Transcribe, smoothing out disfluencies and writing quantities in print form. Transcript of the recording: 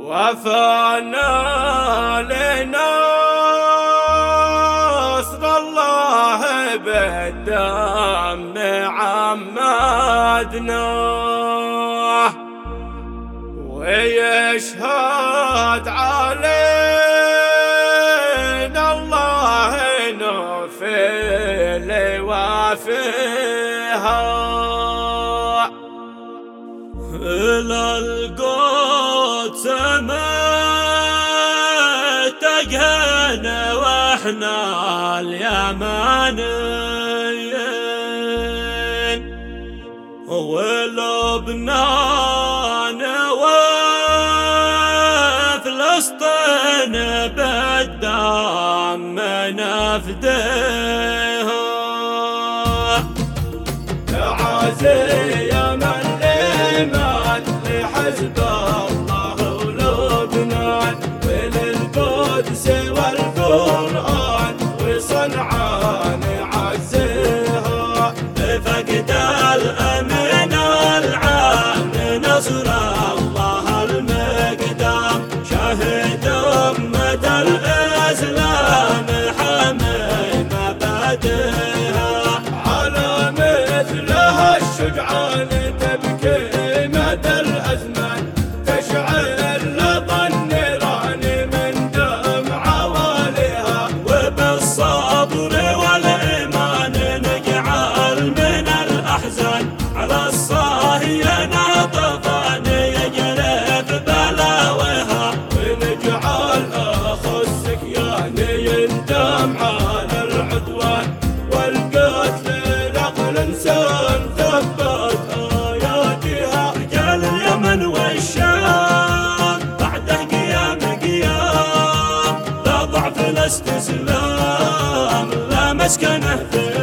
وفانا لنصر الله بالدم عمدنا، ويشهد علينا الله نوفل وافيها. إلى القدس متجهنا واحنا اليمانيين، ولبنان وفلسطين بالدم نفديها. تعازي يا من لمن لحزب الله ولبنان، وللقدس والقرآن وصنعاء نعزيها. فقد الأمن العام نصر الله المقدام، شهد أمة الإسلام حمي مبادئها. على مثلها الشجعان تبكي مدى الأزمان، تشعل لظى النيران من دمع والها. وبالصبر والإيمان نجعل من الأحزان، على الصاهية طوفان يجرف بلاوها. ونجعل أخو السكيان يندم على العدوان والقتل لعقل إنسان ثبت آياتها. رجال اليمن والشام بعده قيام لا ضعف لا استسلام، لا مسكنه في